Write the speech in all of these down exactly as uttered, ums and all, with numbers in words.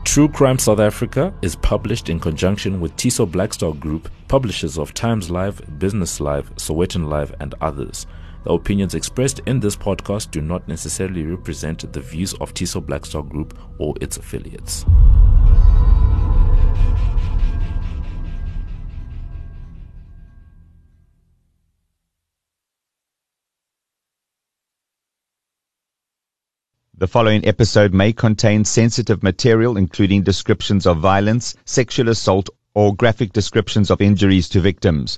True Crime South Africa is published in conjunction with Tiso Blackstar Group, publishers of Times Live, Business Live, Sowetan Live, and others. The opinions expressed in this podcast do not necessarily represent the views of Tiso Blackstar Group or its affiliates. The following episode may contain sensitive material, including descriptions of violence, sexual assault, or graphic descriptions of injuries to victims.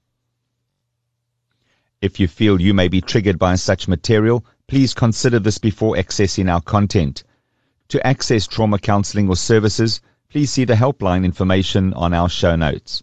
If you feel you may be triggered by such material, please consider this before accessing our content. To access trauma counseling or services, please see the helpline information on our show notes.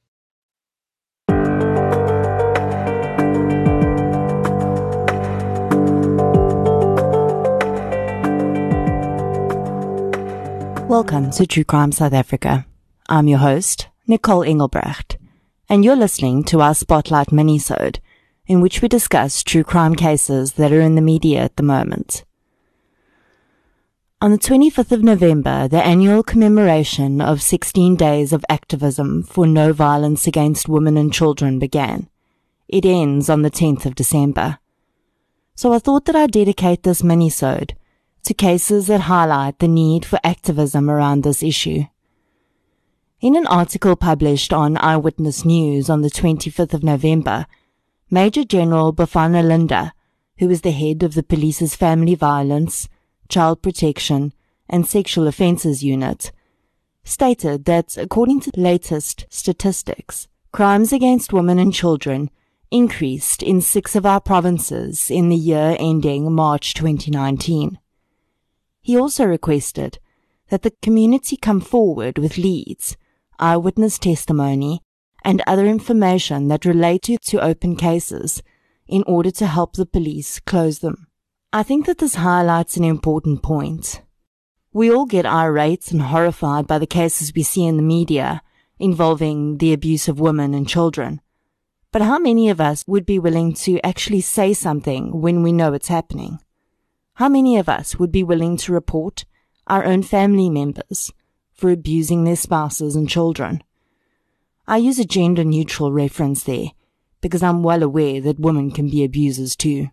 Welcome to True Crime South Africa. I'm your host, Nicole Engelbrecht, and you're listening to our Spotlight minisode, in which we discuss true crime cases that are in the media at the moment. On the twenty-fifth of November, the annual commemoration of sixteen days of activism for no violence against women and children began. It ends on the tenth of December. So I thought that I'd dedicate this minisode to cases that highlight the need for activism around this issue. In an article published on Eyewitness News on the twenty-fifth of November, Major General Bafana Linda, who is the head of the police's Family Violence, Child Protection, and Sexual Offences Unit, stated that according to the latest statistics, crimes against women and children increased in six of our provinces in the year ending March twenty nineteen. He also requested that the community come forward with leads, eyewitness testimony, and other information that relate to, to open cases in order to help the police close them. I think that this highlights an important point. We all get irate and horrified by the cases we see in the media involving the abuse of women and children. But how many of us would be willing to actually say something when we know it's happening? How many of us would be willing to report our own family members for abusing their spouses and children? I use a gender-neutral reference there because I'm well aware that women can be abusers too.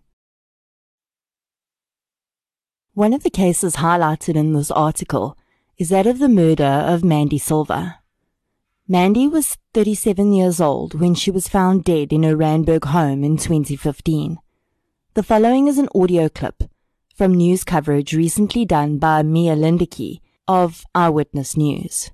One of the cases highlighted in this article is that of the murder of Mandy Silva. Mandy was thirty-seven years old when she was found dead in her Randburg home in twenty fifteen. The following is an audio clip from news coverage recently done by Mia Lindeke of Eyewitness News.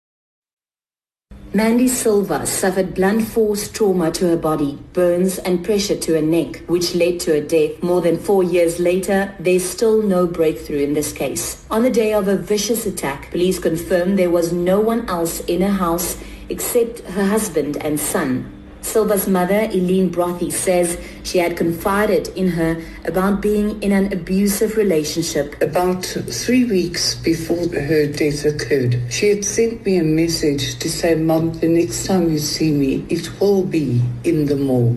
Mandy Silva suffered blunt force trauma to her body, burns and pressure to her neck, which led to her death. More than four years later, there's still no breakthrough in this case. On the day of a vicious attack, police confirmed there was no one else in her house except her husband and son. Silva's mother, Eileen Brothy, says she had confided in her about being in an abusive relationship. About three weeks before her death occurred, she had sent me a message to say, "Mum, the next time you see me, it will be in the morgue."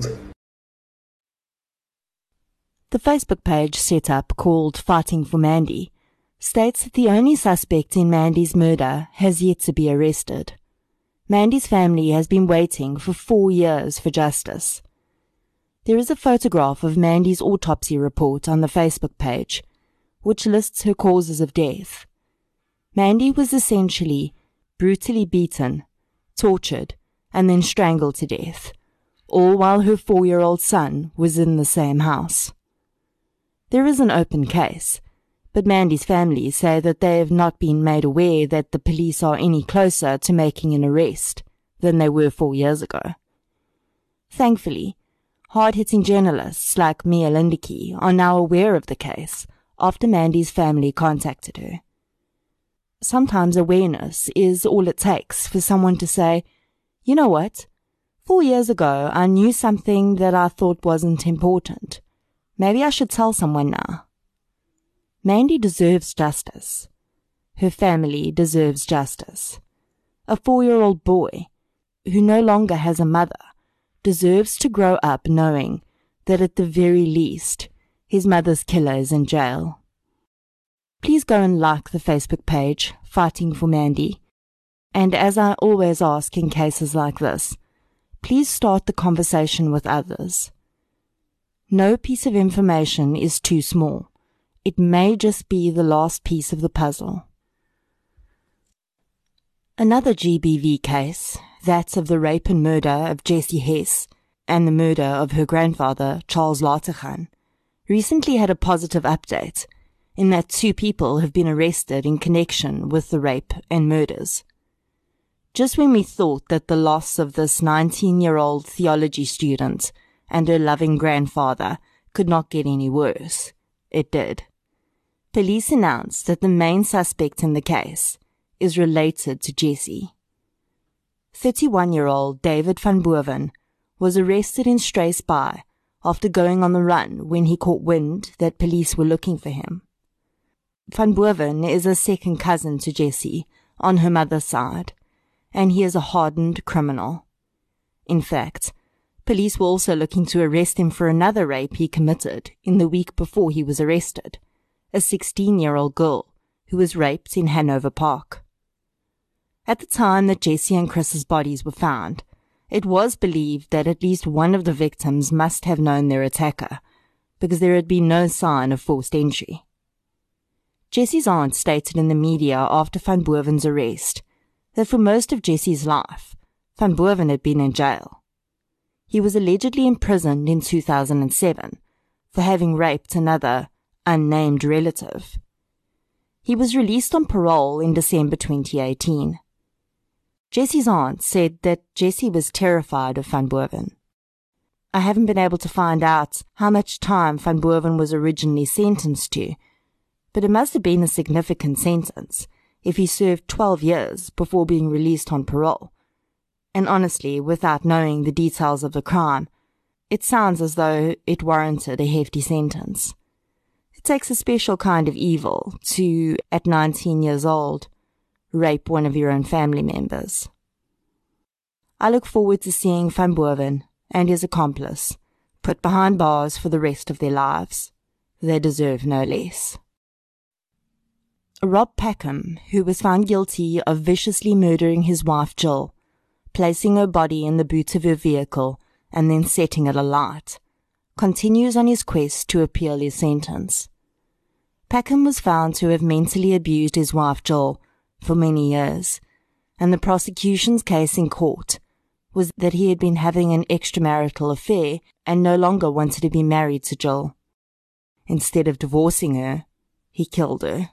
The Facebook page set up called Fighting for Mandy states that the only suspect in Mandy's murder has yet to be arrested. Mandy's family has been waiting for four years for justice. There is a photograph of Mandy's autopsy report on the Facebook page, which lists her causes of death. Mandy was essentially brutally beaten, tortured, and then strangled to death, all while her four-year-old son was in the same house. There is an open case, but Mandy's family say that they have not been made aware that the police are any closer to making an arrest than they were four years ago. Thankfully, hard-hitting journalists like Mia Lindeke are now aware of the case after Mandy's family contacted her. Sometimes awareness is all it takes for someone to say, "You know what? Four years ago I knew something that I thought wasn't important. Maybe I should tell someone now." Mandy deserves justice. Her family deserves justice. A four-year-old boy, who no longer has a mother, deserves to grow up knowing that at the very least, his mother's killer is in jail. please go and like the Facebook page, Fighting for Mandy. And as I always ask in cases like this, please start the conversation with others. No piece of information is too small. It may just be the last piece of the puzzle. Another G B V case, that of the rape and murder of Jessie Hess and the murder of her grandfather, Charles Lateghan, recently had a positive update in that two people have been arrested in connection with the rape and murders. Just when we thought that the loss of this nineteen-year-old theology student and her loving grandfather could not get any worse, it did. Police announced that the main suspect in the case is related to Jessie. thirty-one-year-old David van Boven was arrested in Struisbaai after going on the run when he caught wind that police were looking for him. Van Boven is a second cousin to Jessie on her mother's side, and he is a hardened criminal. In fact, police were also looking to arrest him for another rape he committed in the week before he was arrested, a sixteen-year-old girl who was raped in Hanover Park. At the time that Jessie and Chris's bodies were found, it was believed that at least one of the victims must have known their attacker, because there had been no sign of forced entry. Jessie's aunt stated in the media after Van Boven's arrest that for most of Jessie's life, Van Boven had been in jail. He was allegedly imprisoned in two thousand seven for having raped another unnamed relative. He was released on parole in December twenty eighteen. Jessie's aunt said that Jessie was terrified of Van Boven. I haven't been able to find out how much time Van Boven was originally sentenced to, but it must have been a significant sentence if he served twelve years before being released on parole. And honestly, without knowing the details of the crime, it sounds as though it warranted a hefty sentence. It takes a special kind of evil to, at nineteen years old, rape one of your own family members. I look forward to seeing Van Boven and his accomplice put behind bars for the rest of their lives. They deserve no less. Rob Packham, who was found guilty of viciously murdering his wife Jill, placing her body in the boot of her vehicle and then setting it alight, continues on his quest to appeal his sentence. Packham was found to have mentally abused his wife Jill for many years, and the prosecution's case in court was that he had been having an extramarital affair and no longer wanted to be married to Jill. Instead of divorcing her, he killed her.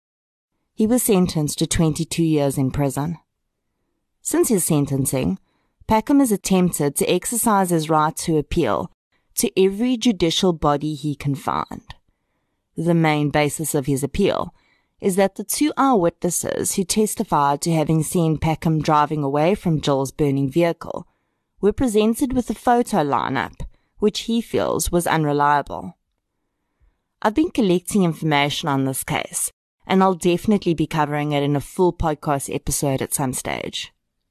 He was sentenced to twenty-two years in prison. Since his sentencing, Packham has attempted to exercise his right to appeal to every judicial body he can find. The main basis of his appeal is that the two eyewitnesses who testified to having seen Packham driving away from Jill's burning vehicle were presented with a photo lineup which he feels was unreliable. I've been collecting information on this case, and I'll definitely be covering it in a full podcast episode at some stage.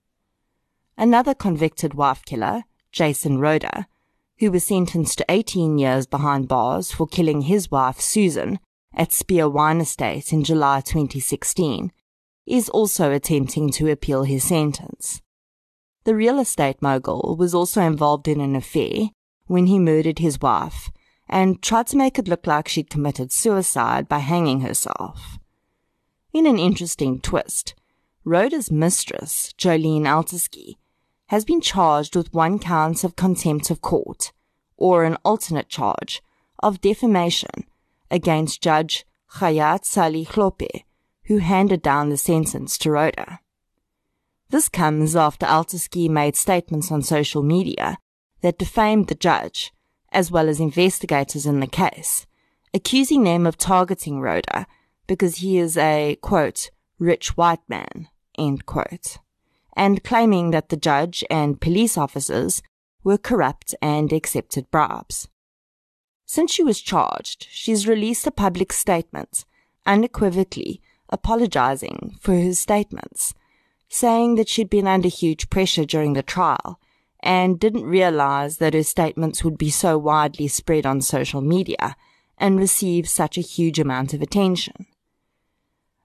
Another convicted wife killer, Jason Roeder, who was sentenced to eighteen years behind bars for killing his wife Susan at Spear Wine Estate in July twenty sixteen, is also attempting to appeal his sentence. The real estate mogul was also involved in an affair when he murdered his wife and tried to make it look like she'd committed suicide by hanging herself. In an interesting twist, Roeder's mistress, Jolene Alteski, has been charged with one count of contempt of court, or an alternate charge of defamation against Judge Khayat Sali Khlope, who handed down the sentence to Roeder. This comes after Alteski made statements on social media that defamed the judge, as well as investigators in the case, accusing them of targeting Roeder because he is a, quote, rich white man, end quote, and claiming that the judge and police officers were corrupt and accepted bribes. Since she was charged, she's released a public statement, unequivocally apologizing for her statements, saying that she'd been under huge pressure during the trial and didn't realize that her statements would be so widely spread on social media and receive such a huge amount of attention.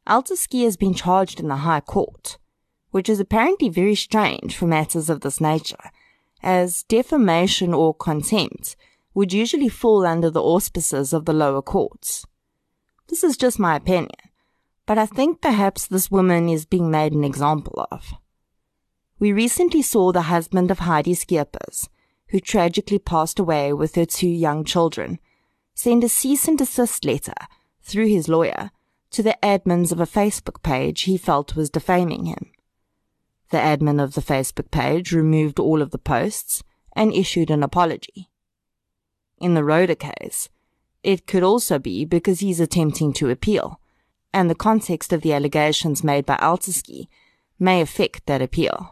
Alteski has been charged in the High Court, which is apparently very strange for matters of this nature, as defamation or contempt would usually fall under the auspices of the lower courts. This is just my opinion, but I think perhaps this woman is being made an example of. We recently saw the husband of Heidi Skeepers, who tragically passed away with her two young children, send a cease and desist letter through his lawyer to the admins of a Facebook page he felt was defaming him. The admin of the Facebook page removed all of the posts and issued an apology. In the Rhoda case, it could also be because he's attempting to appeal, and the context of the allegations made by Alteski may affect that appeal.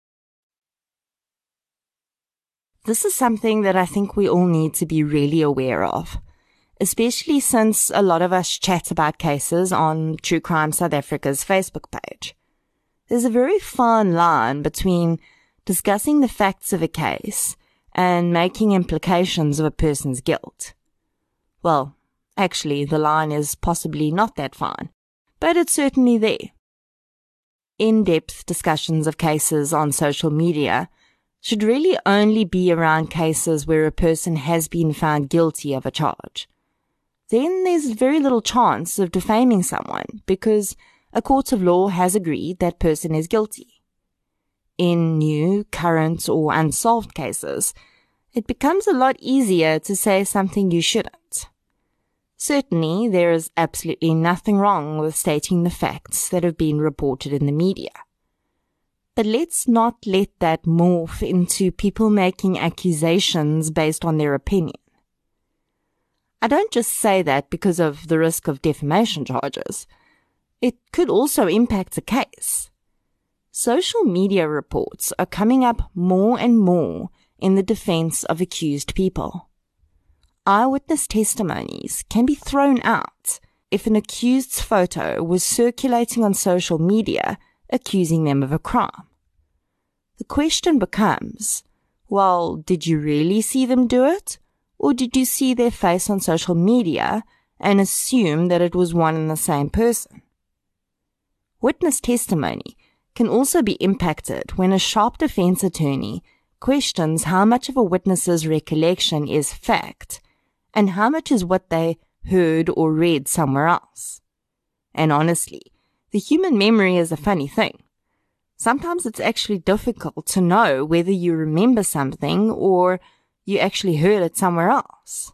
This is something that I think we all need to be really aware of, especially since a lot of us chat about cases on True Crime South Africa's Facebook page. There's a very fine line between discussing the facts of a case and making implications of a person's guilt. Well, actually, the line is possibly not that fine, but it's certainly there. In-depth discussions of cases on social media should really only be around cases where a person has been found guilty of a charge. Then there's very little chance of defaming someone because a court of law has agreed that person is guilty. In new, current, or unsolved cases, it becomes a lot easier to say something you shouldn't. Certainly, there is absolutely nothing wrong with stating the facts that have been reported in the media. But let's not let that morph into people making accusations based on their opinion. I don't just say that because of the risk of defamation charges. It could also impact a case. Social media reports are coming up more and more in the defense of accused people. Eyewitness testimonies can be thrown out if an accused's photo was circulating on social media accusing them of a crime. The question becomes, well, did you really see them do it? Or did you see their face on social media and assume that it was one and the same person? Witness testimony can also be impacted when a sharp defense attorney questions how much of a witness's recollection is fact and how much is what they heard or read somewhere else. And honestly, the human memory is a funny thing. Sometimes it's actually difficult to know whether you remember something or you actually heard it somewhere else.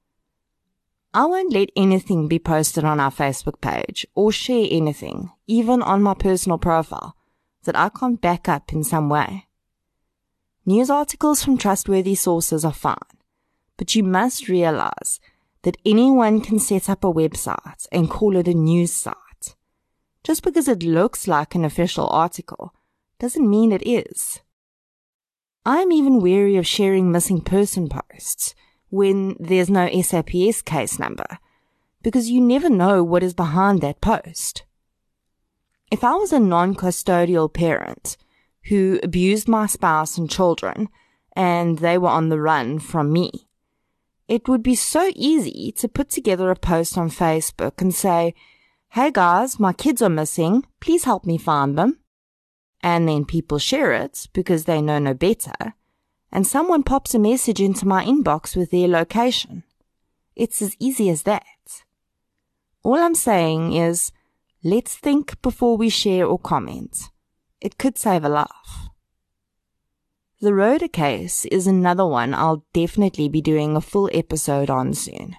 I won't let anything be posted on our Facebook page or share anything, even on my personal profile, that I can't back up in some way. News articles from trustworthy sources are fine, but you must realize that anyone can set up a website and call it a news site. Just because it looks like an official article doesn't mean it is. I'm even wary of sharing missing person posts when there's no S A P S case number, because you never know what is behind that post. If I was a non-custodial parent who abused my spouse and children and they were on the run from me, it would be so easy to put together a post on Facebook and say, "Hey guys, my kids are missing, please help me find them." And then people share it because they know no better, and someone pops a message into my inbox with their location. It's as easy as that. All I'm saying is, let's think before we share or comment. It could save a life. The Rhoda case is another one I'll definitely be doing a full episode on soon.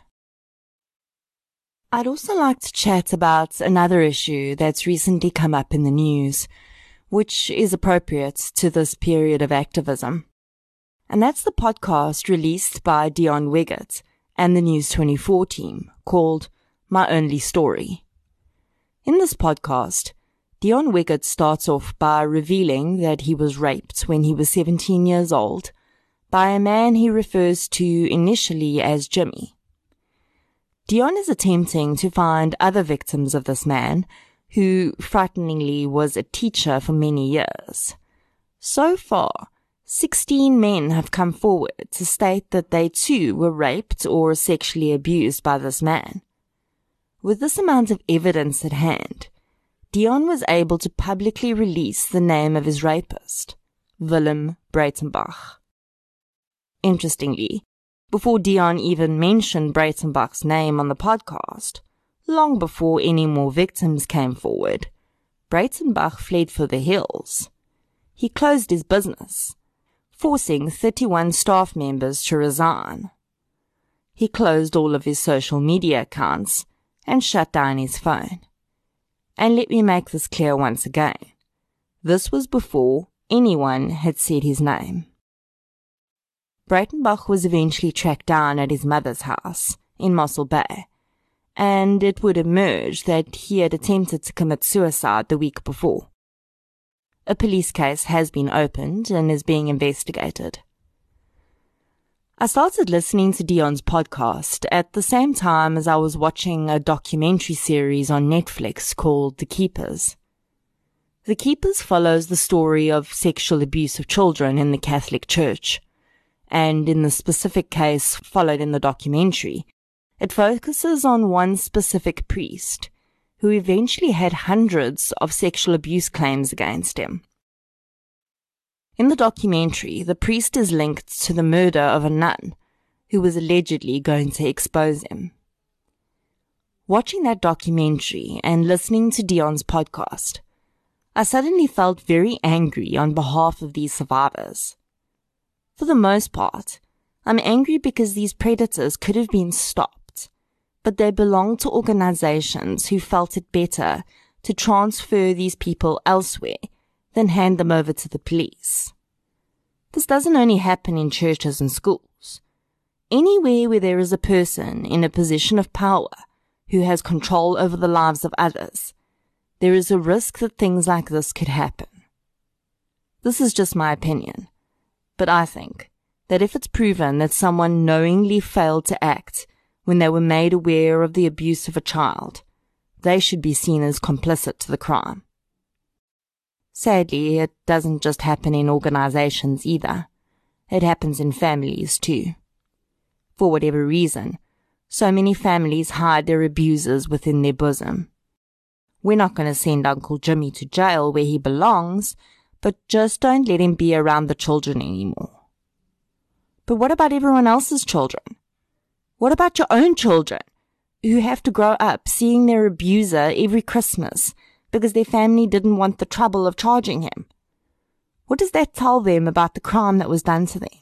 I'd also like to chat about another issue that's recently come up in the news, which is appropriate to this period of activism. And that's the podcast released by Dion Wiggett and the News twenty-four team called My Only Story. In this podcast, Dion Wiggett starts off by revealing that he was raped when he was seventeen years old by a man he refers to initially as Jimmy. Dion is attempting to find other victims of this man, who frighteningly was a teacher for many years. So far, sixteen men have come forward to state that they too were raped or sexually abused by this man. With this amount of evidence at hand, Dion was able to publicly release the name of his rapist, Willem Breitenbach. Interestingly, before Dion even mentioned Breitenbach's name on the podcast, long before any more victims came forward, Breitenbach fled for the hills. He closed his business, forcing thirty-one staff members to resign. He closed all of his social media accounts and shut down his phone. And let me make this clear once again. This was before anyone had said his name. Breitenbach was eventually tracked down at his mother's house in Mossel Bay, and it would emerge that he had attempted to commit suicide the week before. A police case has been opened and is being investigated. I started listening to Dion's podcast at the same time as I was watching a documentary series on Netflix called The Keepers. The Keepers follows the story of sexual abuse of children in the Catholic Church, and in the specific case followed in the documentary, it focuses on one specific priest who eventually had hundreds of sexual abuse claims against him. In the documentary, the priest is linked to the murder of a nun who was allegedly going to expose him. Watching that documentary and listening to Dion's podcast, I suddenly felt very angry on behalf of these survivors. For the most part, I'm angry because these predators could have been stopped, but they belong to organizations who felt it better to transfer these people elsewhere than hand them over to the police. This doesn't only happen in churches and schools. Anywhere where there is a person in a position of power who has control over the lives of others, there is a risk that things like this could happen. This is just my opinion, but I think that if it's proven that someone knowingly failed to act when they were made aware of the abuse of a child, they should be seen as complicit to the crime. Sadly, it doesn't just happen in organizations either. It happens in families too. For whatever reason, so many families hide their abusers within their bosom. We're not going to send Uncle Jimmy to jail where he belongs, but just don't let him be around the children anymore. But what about everyone else's children? What about your own children, who have to grow up seeing their abuser every Christmas because their family didn't want the trouble of charging him? What does that tell them about the crime that was done to them?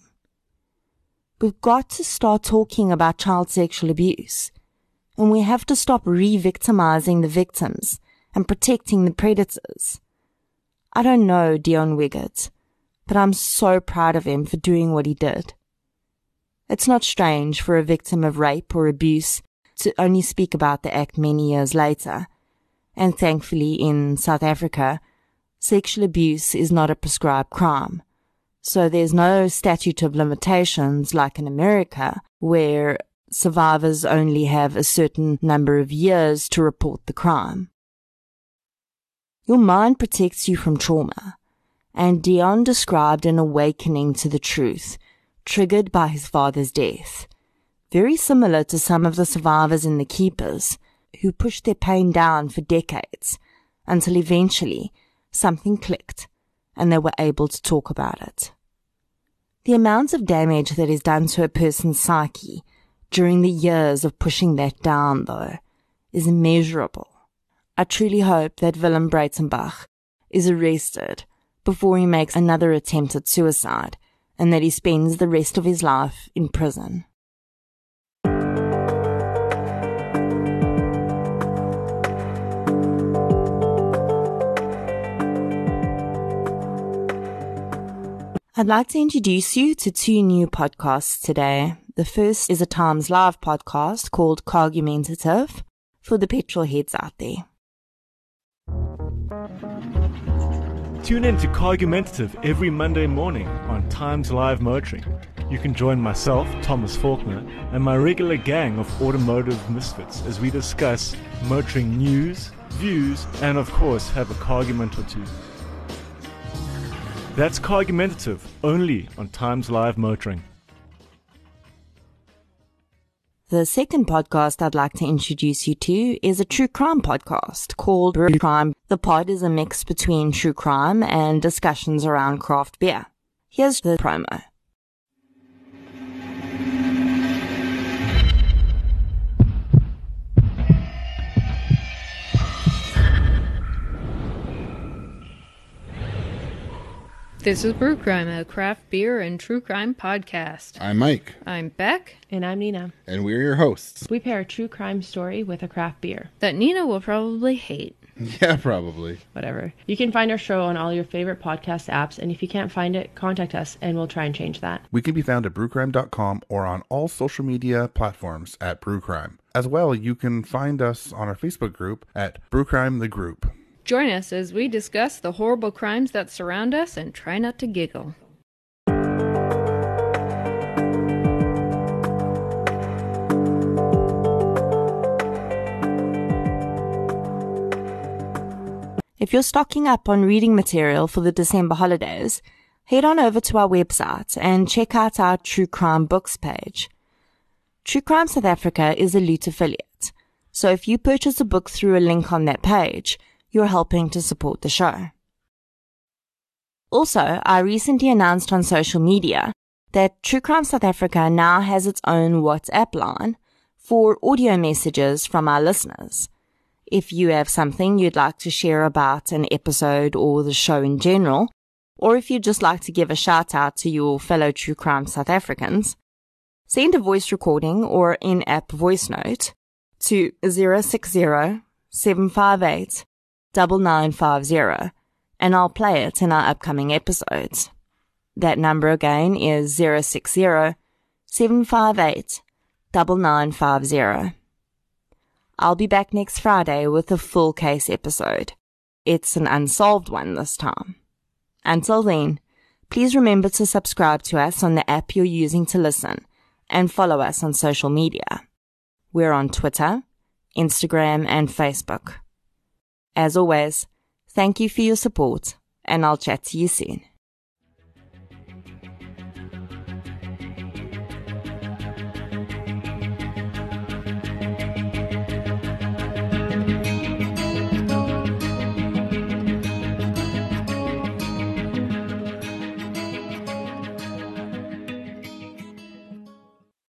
We've got to start talking about child sexual abuse, and we have to stop re-victimizing the victims and protecting the predators. I don't know Dion Wiggett, but I'm so proud of him for doing what he did. It's not strange for a victim of rape or abuse to only speak about the act many years later, and thankfully in South Africa, sexual abuse is not a prescribed crime, so there's no statute of limitations like in America, where survivors only have a certain number of years to report the crime. Your mind protects you from trauma, and Dion described an awakening to the truth triggered by his father's death, very similar to some of the survivors in The Keepers, who pushed their pain down for decades until eventually something clicked and they were able to talk about it. The amount of damage that is done to a person's psyche during the years of pushing that down, though, is immeasurable. I truly hope that Willem Breitenbach is arrested before he makes another attempt at suicide and that he spends the rest of his life in prison. I'd like to introduce you to two new podcasts today. The first is a Times Live podcast called Cargumentative for the petrol heads out there. Tune in to Cargumentative every Monday morning on Times Live Motoring. You can join myself, Thomas Faulkner, and my regular gang of automotive misfits as we discuss motoring news, views, and of course have a cargument or two. That's Cargumentative, only on Times Live Motoring. The second podcast I'd like to introduce you to is a true crime podcast called True Crime. The pod is a mix between true crime and discussions around craft beer. Here's the promo. This is Brew Crime, a craft beer and true crime podcast. I'm Mike. I'm Beck. And I'm Nina. And we're your hosts. We pair a true crime story with a craft beer. That Nina will probably hate. Yeah, probably. Whatever. You can find our show on all your favorite podcast apps, and if you can't find it, contact us and we'll try and change that. We can be found at brew crime dot com or on all social media platforms at Brewcrime. As well, you can find us on our Facebook group at Brewcrime the Group. Join us as we discuss the horrible crimes that surround us and try not to giggle. If you're stocking up on reading material for the December holidays, head on over to our website and check out our True Crime Books page. True Crime South Africa is a Loot affiliate, so if you purchase a book through a link on that page, you're helping to support the show. Also, I recently announced on social media that True Crime South Africa now has its own WhatsApp line for audio messages from our listeners. If you have something you'd like to share about an episode or the show in general, or if you'd just like to give a shout out to your fellow True Crime South Africans, send a voice recording or in-app voice note to zero six zero, seven five eight, nine nine five zero, and I'll play it in our upcoming episodes. That number again is zero six zero, seven five eight, nine nine five zero. I'll be back next Friday with a full case episode. It's an unsolved one this time. Until then, please remember to subscribe to us on the app you're using to listen and follow us on social media. We're on Twitter, Instagram, and Facebook. As always, thank you for your support, and I'll chat to you soon.